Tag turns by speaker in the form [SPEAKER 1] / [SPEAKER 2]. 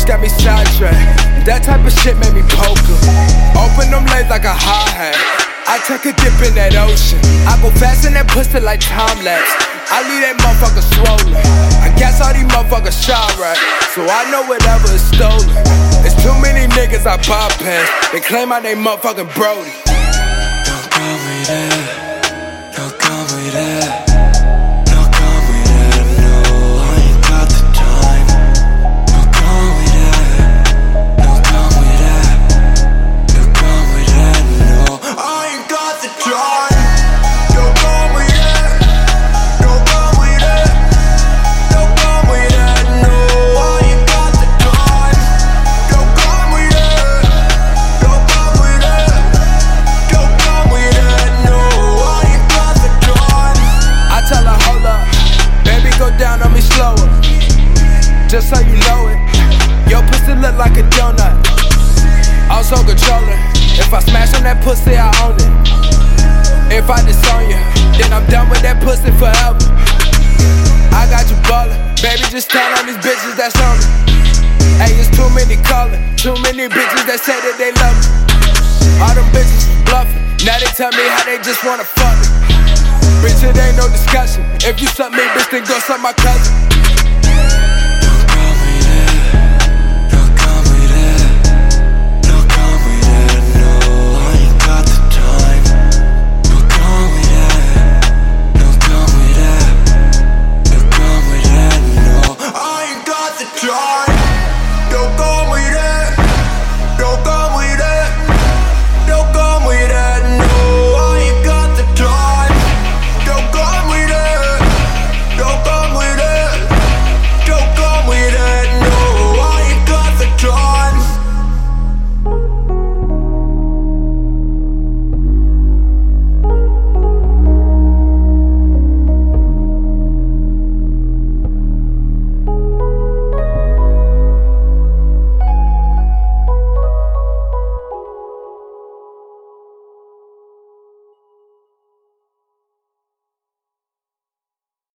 [SPEAKER 1] bitch got me sidetracked. That type of shit made me poker. Open them legs like a hi-hat. I take a dip in that ocean. I go fast in that pussy like time lapse. I leave that motherfucker swollen. I guess all these motherfuckers shot right, so I know whatever is stolen. There's too many niggas I bypass. They claim my name motherfucking Brody.
[SPEAKER 2] Don't call me that. Don't call me that.
[SPEAKER 1] Just so you know it, your pussy look like a donut. Also controlling. If I smash on that pussy, I own it. If I disown you, then I'm done with that pussy forever. I got you ballin', baby, just turn on these bitches that's on it. Hey, it's too many callin', too many bitches that say that they love me. All them bitches bluffin', now they tell me how they just wanna fuck me. Bitch, it ain't no discussion. If you suck me, bitch, then go suck my cousin.